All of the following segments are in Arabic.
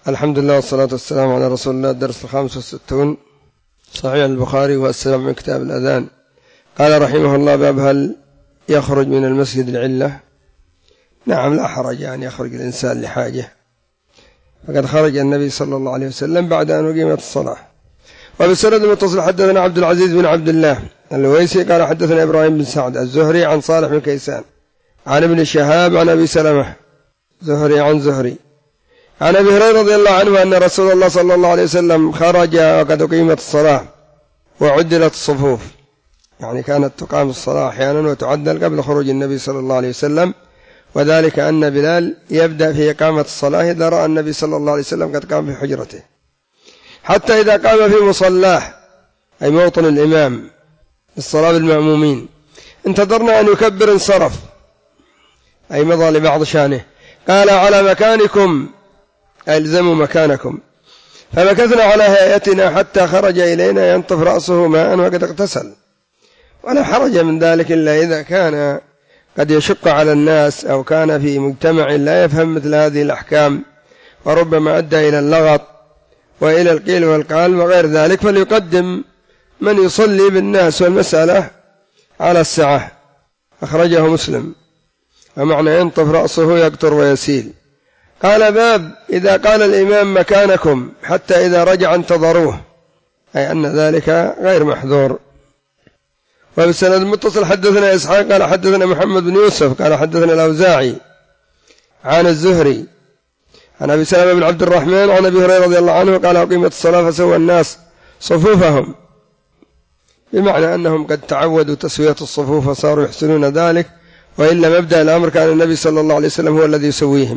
الحمد لله والصلاة والسلام على رسول الله. الدرس 65 صحيح البخاري والسلام من كتاب الأذان. قال رحمه الله: باب هل يخرج من المسجد العلة؟ نعم، لا حرج يعني يخرج الإنسان لحاجة، فقد خرج النبي صلى الله عليه وسلم بعد أن أقيمت الصلاة. وبالسند المتصل حدثنا عبد العزيز بن عبد الله الويسي قال حدثنا إبراهيم بن سعد الزهري عن صالح بن كيسان عن ابن شهاب عن أبي سلمة زهري عن زهري عن أبي هريرة رضي الله عنه أن رسول الله صلى الله عليه وسلم خرج وقد أقيمت الصلاة وعدلت الصفوف، يعني كانت تقام الصلاة أحيانا وتعدل قبل خروج النبي صلى الله عليه وسلم، وذلك أن بلال يبدأ في إقامة الصلاة إذا رأى النبي صلى الله عليه وسلم قد قام في حجرته، حتى إذا قام في مصلاه أي موطن الإمام الصلاة بالمأمومين انتظرنا أن يكبر انصرف، أي مضى لبعض شانه. قال: على مكانكم، ألزموا مكانكم. فمكثنا على هيئتنا حتى خرج إلينا ينطف رأسه ماء وقد اغتسل. ولا حرج من ذلك إلا إذا كان قد يشق على الناس أو كان في مجتمع لا يفهم مثل هذه الأحكام وربما أدى إلى اللغط وإلى القيل والقال وغير ذلك، فليقدم من يصلي بالناس والمسألة على السعة. أخرجه مسلم. ومعنى ينطف رأسه يقطر ويسيل. قال: باب إذا قال الإمام مكانكم حتى إذا رجع انتظروه، أي أن ذلك غير محظور. وبالسند المتصل حدثنا إسحاق قال حدثنا محمد بن يوسف قال حدثنا الأوزاعي عن الزهري عن أبي سلمة بن عبد الرحمن عن أبي هريرة رضي الله عنه قال: أقيمت الصلاة فسوى الناس صفوفهم، بمعنى أنهم قد تعودوا تسوية الصفوف وصاروا يحسنون ذلك، وإلا مبدأ الأمر كان النبي صلى الله عليه وسلم هو الذي يسويهم.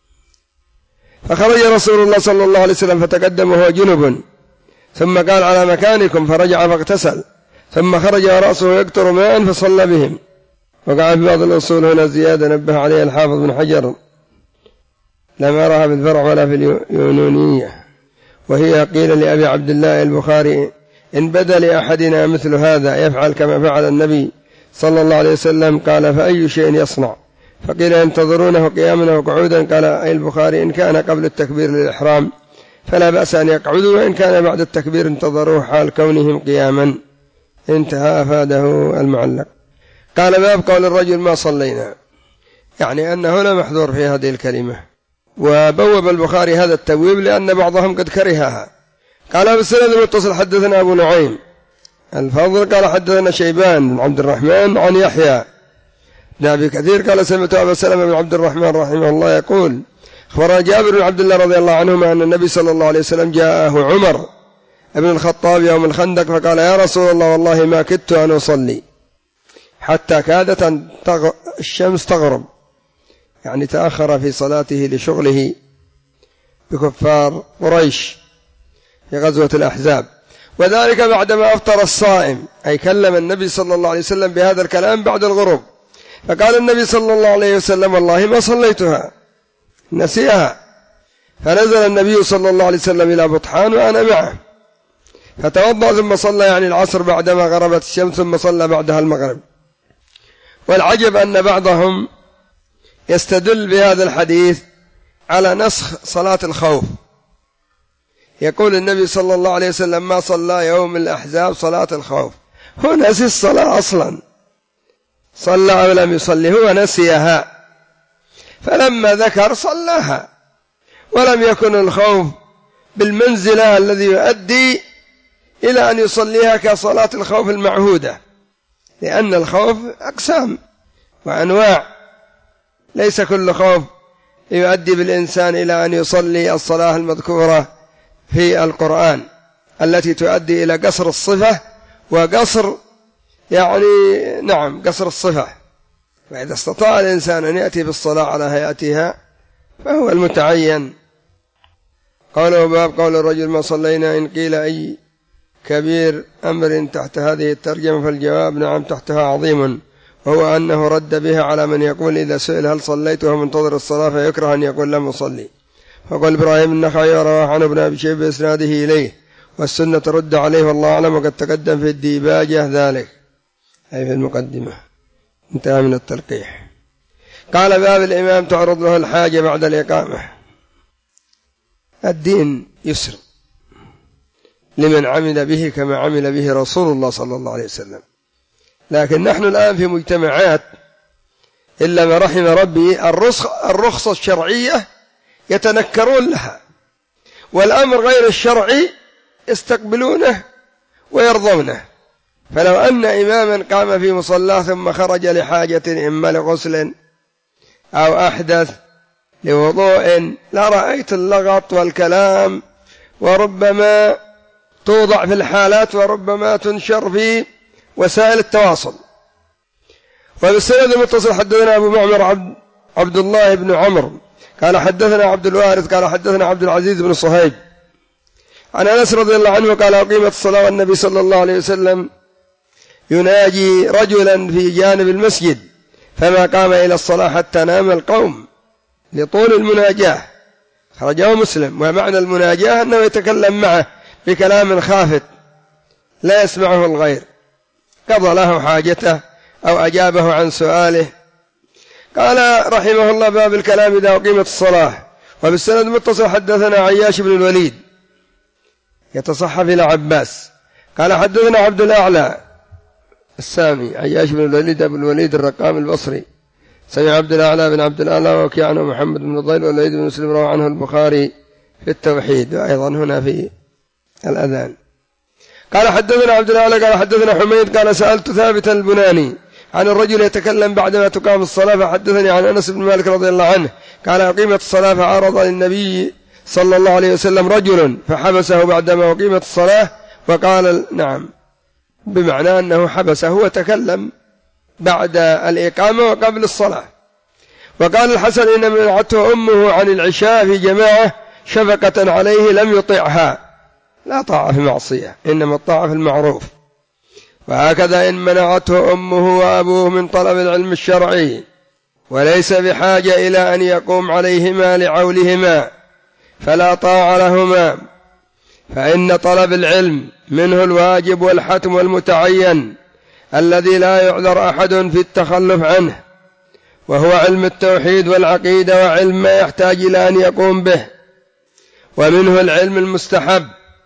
فخرج رسول الله صلى الله عليه وسلم فتقدم وهو جنب، ثم قال: على مكانكم، فرجع فاغتسل، ثم خرج ورأسه يقطر ماء فصلى بهم. وقع في بعض الأصول هنا زيادة نبه عليها الحافظ بن حجر، لم أرها في الفرع ولا في اليونونية، وهي قيل لأبي عبد الله البخاري: إن بدا لأحدنا مثل هذا يفعل كما فعل النبي صلى الله عليه وسلم. قال: فأي شيء يصنع؟ فقيل: ينتظرونه قياما وقعودا. قال أي البخاري: إن كان قبل التكبير للإحرام فلا بأس أن يقعدوا، وإن كان بعد التكبير انتظروه حال كونهم قياما. انتهى. أفاده المعلق. قال: باب قول الرجل ما صلينا، يعني أنه لا محظور في هذه الكلمة. وبوب البخاري هذا التبويب لأن بعضهم قد كرهها. قال: بالسند المتصل حدثنا أبو نعيم الفضل قال حدثنا شيبان بن عبد الرحمن عن يحيى بن أبي كثير قال: سمعت أبا سلمة بن عبد الرحمن رحمه الله يقول: أخبرنا جابر بن عبد الله رضي الله عنهما أن النبي صلى الله عليه وسلم جاءه عمر ابن الخطاب يوم الخندق فقال: يا رسول الله، والله ما كدت أن أصلي حتى كادت الشمس تغرب، يعني تأخر في صلاته لشغله بكفار قريش في غزوة الأحزاب، وذلك بعدما أفطر الصائم، أي كلم النبي صلى الله عليه وسلم بهذا الكلام بعد الغروب. فقال النبي صلى الله عليه وسلم: والله ما صليتها، نسيها. فنزل النبي صلى الله عليه وسلم إلى بطحان وأنا معه، فتوضأ ثم صلى يعني العصر بعدما غربت الشمس، ثم صلى بعدها المغرب. والعجب أن بعضهم يستدل بهذا الحديث على نسخ صلاة الخوف، يقول النبي صلى الله عليه وسلم ما صلى يوم الأحزاب صلاة الخوف، هو نسي الصلاة أصلا، صلى أو لم يصلي، هو نسيها، فلما ذكر صلاها، ولم يكن الخوف بالمنزلة الذي يؤدي إلى أن يصليها كصلاة الخوف المعهودة، لأن الخوف أقسام وأنواع، ليس كل خوف يؤدي بالإنسان إلى أن يصلي الصلاة المذكورة في القرآن التي تؤدي إلى قصر الصفة وقصر قصر الصفة. وإذا استطاع الإنسان أن يأتي بالصلاة على هيئتها فهو المتعين. قوله: باب قول الرجل ما صلينا، إن قيل أي كبير أمر تحت هذه الترجمة فالجواب نعم تحتها عظيم، وهو أنه رد بها على من يقول إذا سئل هل صليت وهو منتظر الصلاة فيكره أن يقول لم أصلي. فقال إبراهيم النخعي رواه عن ابن أبي شيبة بإسناده إليه، والسنة ترد عليه والله أعلم، وقد تقدم في الديباجة ذلك، أي في المقدمة. انتهى من التلقيح. قال: باب الإمام تعرض له الحاجة بعد الإقامة. الدين يسر لمن عمل به كما عمل به رسول الله صلى الله عليه وسلم. لكن نحن الآن في مجتمعات إلا ما رحم ربي الرخصة الشرعية يتنكرون لها، والأمر غير الشرعي يستقبلونه ويرضونه. فلو أن إماما قام في مصلاه ثم خرج لحاجة إما لغسل أو أحدث لوضوء لرأيت اللغط والكلام، وربما توضع في الحالات وربما تنشر في وسائل التواصل. وبالسند المتصل حدثنا أبو معمر عبد الله بن عمرو قال حدثنا عبد الوارث قال حدثنا عبد العزيز بن صهيب عن أنس رضي الله عنه قال أقيمت الصلاة والنبي صلى الله عليه وسلم يناجي رجلا في جانب المسجد فما قام إلى الصلاة حتى نام القوم لطول المناجاة. خرجه مسلم. ومعنى المناجاة أنه يتكلم معه بكلام خافت لا يسمعه الغير، قضى له حاجته أو أجابه عن سؤاله. قال رحمه الله باب الكلام إذا أقيمت الصلاة. وبالسند المتصل حدثنا عياش بن الوليد يتصحف إلى عباس قال حدثنا عبد الأعلى السامي عياش بن الوليد أبو الوليد الرقام البصري سمع عبد الأعلى بن عبد الأعلى وكيعن ومحمد بن ضيل والوليد بن مسلم روى عنه البخاري في التوحيد وأيضا هنا في الأذان. قال حدثنا عبد الأعلى قال حدثنا حميد قال سألت ثابت البناني عن الرجل يتكلم بعدما تقام الصلاة فحدثني عن أنس بن مالك رضي الله عنه قال أقيمت الصلاة فعرض للنبي صلى الله عليه وسلم رجل فحبسه بعدما أقيمت الصلاة وقال نعم، بمعنى أنه حبسه وتكلم بعد الإقامة وقبل الصلاة. وقال الحسن إن منعته أمه عن العشاء في جماعة شفقة عليه لم يطيعها، لا طاعة في معصية إنما الطاعة في المعروف. وهكذا إن منعته أمه وأبوه من طلب العلم الشرعي وليس بحاجة إلى أن يقوم عليهما لعولهما فلا طاعة لهما، فإن طلب العلم منه الواجب والحتم والمتعين الذي لا يعذر أحد في التخلف عنه، وهو علم التوحيد والعقيدة وعلم ما يحتاج إلى أن يقوم به. ومنه العلم المستحب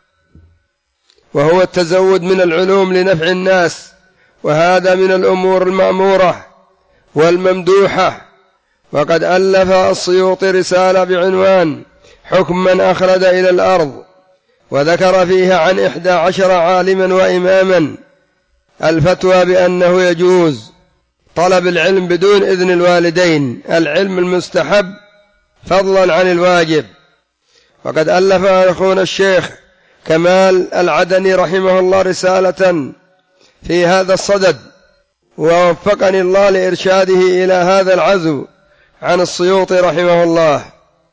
وهو التزود من العلوم لنفع الناس، وهذا من الأمور المأمورة والممدوحة. وقد ألف السيوطي رسالة بعنوان حكم من أخلد إلى الأرض وذكر فيها عن 11 عالما وإماما الفتوى بأنه يجوز طلب العلم بدون إذن الوالدين، العلم المستحب فضلا عن الواجب. وقد ألف أخونا الشيخ كمال العدني رحمه الله رسالة في هذا الصدد، ووفقني الله لإرشاده إلى هذا العزو عن السيوطي رحمه الله.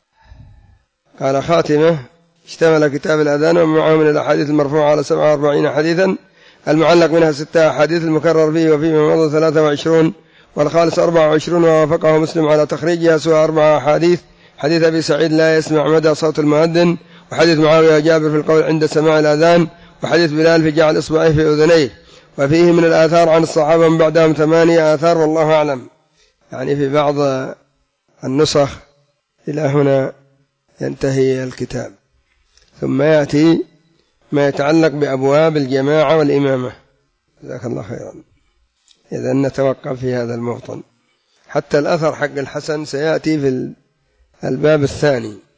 قال خاتمة اشتمل كتاب الأذان ومعه من الأحاديث المرفوعة على 47 حديثا، المعلق منها 6 أحاديث المكرر فيه وفيه مضى 23 والخالص 24، ووافقه مسلم على تخريجها سوى 4 أحاديث: حديث أبي سعيد لا يسمع مدى صوت المؤذن، وحديث معاوية جابر في القول عند سماع الأذان، وحديث بلال في جعل إصبعيه في أذنيه. وفيه من الآثار عن الصحابة من بعدهم 8 آثار والله أعلم. يعني في بعض النسخ إلى هنا ينتهي الكتاب، ثم يأتي ما يتعلق بأبواب الجماعة والإمامة. جزاك الله خيرا. إذن نتوقف في هذا الموطن، حتى الأثر حق الحسن سيأتي في الباب الثاني.